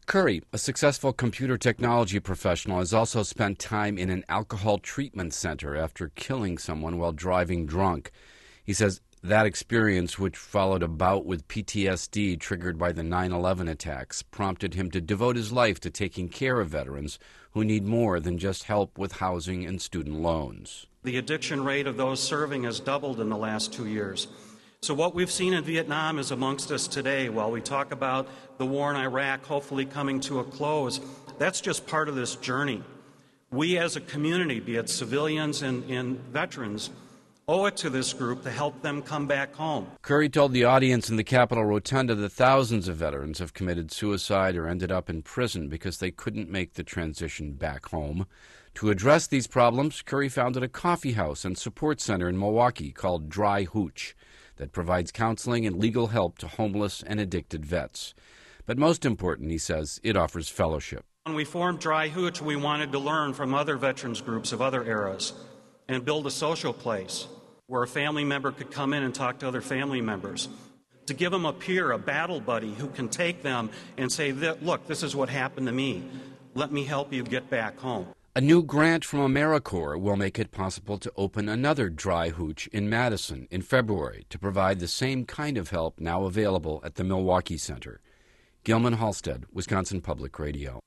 Curry, a successful computer technology professional, has also spent time in an alcohol treatment center after killing someone while driving drunk. He says that experience, which followed a bout with PTSD triggered by the 9/11 attacks, prompted him to devote his life to taking care of veterans who need more than just help with housing and student loans. The addiction rate of those serving has doubled in the last 2 years. So what we've seen in Vietnam is amongst us today. While we talk about the war in Iraq hopefully coming to a close, that's just part of this journey. We as a community, be it civilians and veterans, owe it to this group to help them come back home. Curry told the audience in the Capitol Rotunda that thousands of veterans have committed suicide or ended up in prison because they couldn't make the transition back home. To address these problems, Curry founded a coffee house and support center in Milwaukee called Dry Hooch that provides counseling and legal help to homeless and addicted vets. But most important, he says, it offers fellowship. When we formed Dry Hooch, we wanted to learn from other veterans groups of other eras and build a social place where a family member could come in and talk to other family members, to give them a peer, a battle buddy who can take them and say, look, this is what happened to me. Let me help you get back home. A new grant from AmeriCorps will make it possible to open another Dry Hooch in Madison in February to provide the same kind of help now available at the Milwaukee Center. Gilman Halstead, Wisconsin Public Radio.